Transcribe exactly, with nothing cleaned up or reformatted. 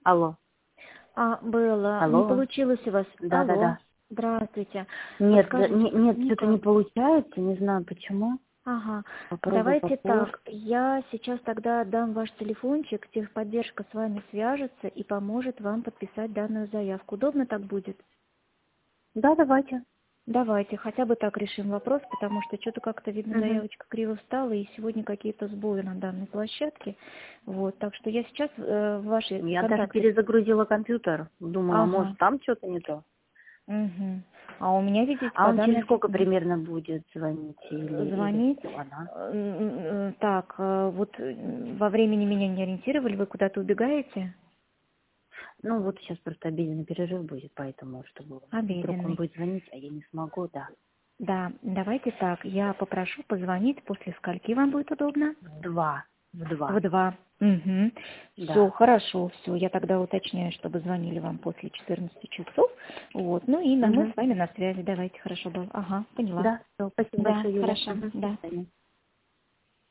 Алло. А, Белла, не Алло. получилось у вас? Да, да, Алло, да. здравствуйте. Нет, да, Подскажите, не- нет, что-то не никак. получается, не знаю почему. Ага, Попробую давайте попозже. так, я сейчас тогда дам ваш телефончик, техподдержка с вами свяжется и поможет вам подписать данную заявку. Удобно так будет? Да, давайте. Давайте, хотя бы так решим вопрос, потому что что-то как-то, видно, Угу. заявочка криво встала, и сегодня какие-то сбои на данной площадке. Вот, так что я сейчас э, ваши Я даже контакты... перезагрузила компьютер. Думала, Ага, может, там что-то не то. угу. А у меня, видите, А по он через данной... сколько Мгм. примерно будет звонить? Или, или Звонить. она? Э, э, Так, э, вот э, во времени меня не ориентировали, вы куда-то убегаете? Ну, вот сейчас просто обеденный перерыв будет, поэтому, чтобы вдруг он Обеденный. будет звонить, а я не смогу, да. Да, давайте так, я попрошу позвонить после скольки вам будет удобно? В два. В В два. два. Угу. Все, Да. хорошо, все. Я тогда уточняю, чтобы звонили вам после четырнадцати часов. Вот. Ну и на- мы Угу. с вами на связи. Давайте, хорошо было. Ага, поняла. Да, все. Спасибо Да, большое, Юля. хорошо, Угу. До да. свидания.